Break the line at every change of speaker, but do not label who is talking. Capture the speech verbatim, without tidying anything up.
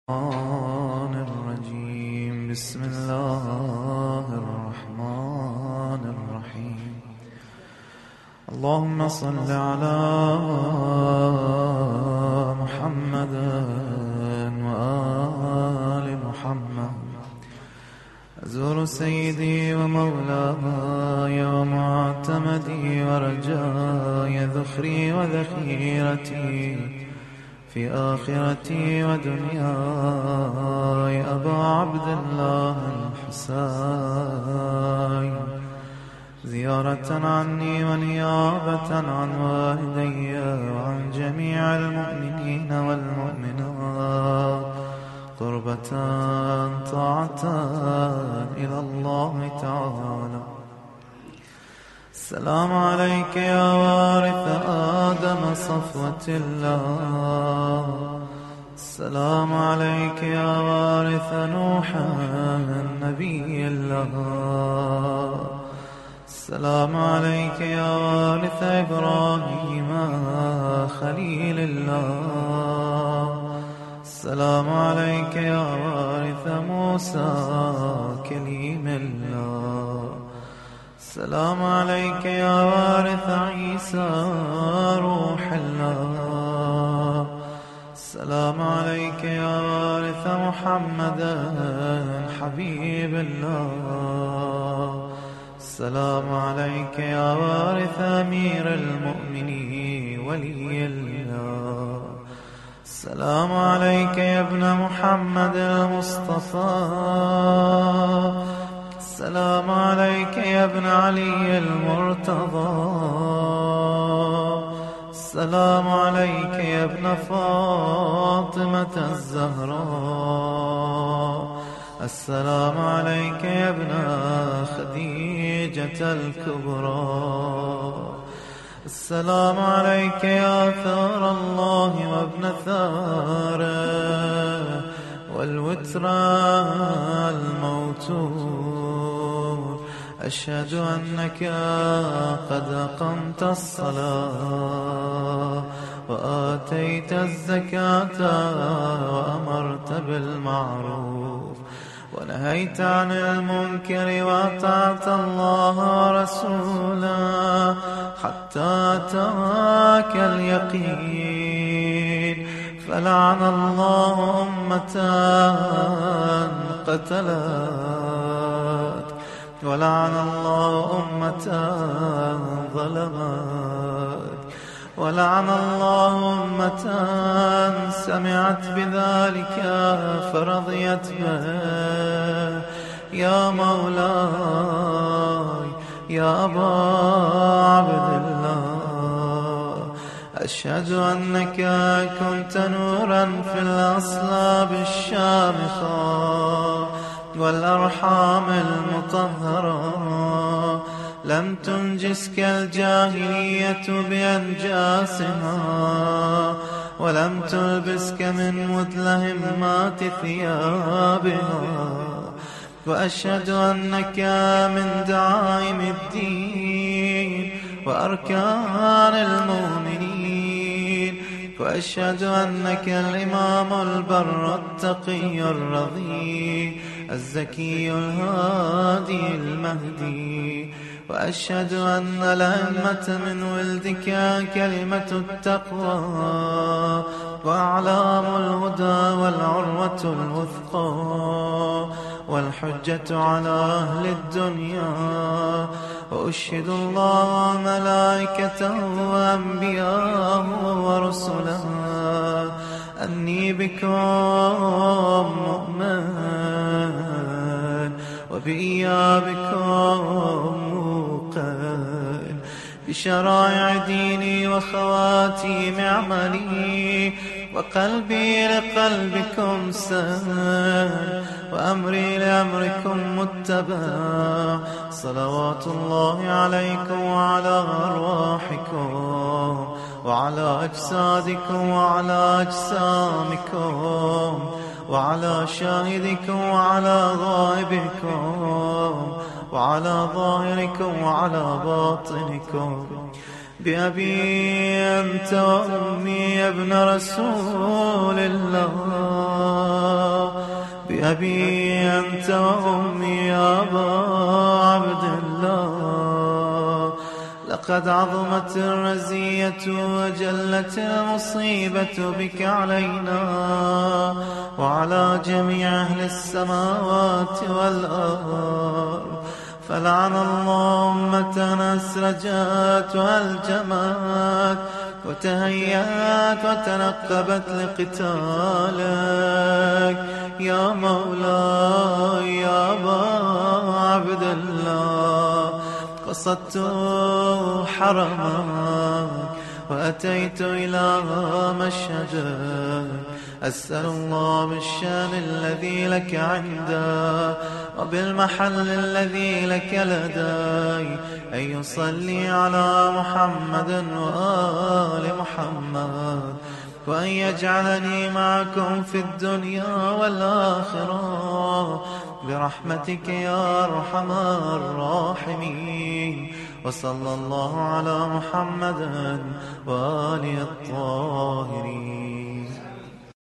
الرحمن الرجيم. بسم الله الرحمن الرحيم. اللهم صل على محمد وآل محمد. أزور سيدي ومولاي ومعتمدي ورجاي ذخري وذخيرتي في آخرتي ودنياي أبا عبد الله الحسين، زيارة عني ونيابة عن والدي وعن جميع المؤمنين والمؤمنات، قربة طاعة إلى الله تعالى. السلام عليك يا وارث آدم صفوة الله، السلام عليك يا وارث نوح نبي الله، السلام عليك يا وارث إبراهيم خليل الله، السلام عليك يا وارث موسى كليم الله، السلام عليك يا وارث عيسى روح الله، السلام عليك يا وارث محمد حبيب الله، السلام عليك يا وارث أمير المؤمنين ولي الله، السلام عليك يا ابن محمد المصطفى، السلام عليك يا ابن علي المرتضى، السلام عليك يا ابن فاطمة الزهراء، السلام عليك يا ابن خديجة الكبرى، السلام عليك يا ثار الله وابن ثاره والوتر الموتور، أشهد أنك قد أقمت الصلاة وآتيت الزكاة وأمرت بالمعروف ونهيت عن المنكر وأطعت الله ورسوله حتى أتاك اليقين، فلعن الله أمة قتلت ولعن الله أمة ظلمت ولعن الله أمة سمعت بذلك فرضيت به. يا مولاي يا أبا عبد الله، أشهد أنك كنت نورا في الأصلاب الشامخة والأرحام المطهرة، لم تنجسك الجاهلية بأنجاسها ولم تلبسك من مدلهمات ثيابها، وأشهد أنك من دعائم الدين وأركان المؤمنين، وأشهد أنك الإمام البر التقي الرضي الزكي الهادي المهدي، وأشهد أن الأئمة من ولدك كلمة التقوى وأعلام الهدى والعروة الوثقى والحجة على أهل الدنيا، وأشهد الله وملائكته وأنبياءه ورسله أني بكم مؤمن وبإيابكم موقن، بشرائع ديني وخواتيم عملي، وقلبي لقلبكم سهل وأمري لأمركم متبع، صلوات الله عليكم وعلى أرواحكم وعلى أجسادكم وعلى أجسامكم وعلى شاهدكم وعلى غائبكم وعلى ظاهركم وعلى باطنكم، بأبي أنت وأمي يا ابن رسول الله، أبي أنت وأمي يا أبا عبد الله. لقد عظمت الرزية وجلت المصيبة بك علينا وعلى جميع أهل السماوات والأرض، فلعن الله أمة أسرجت وألجمت وتهيأت وتنقبت لقتالك يا مولاي يا أبا عبد الله. قصدت حرمك وأتيت إلى مشهدك، أسأل الله بالشان الذي لك عنده وبالمحل الذي لك لدي أن يصلي على محمد وآل محمد، وأن يجعلني معكم في الدنيا والآخرة برحمتك يا أرحم الراحمين. وصلى الله على محمد وآله الطاهرين.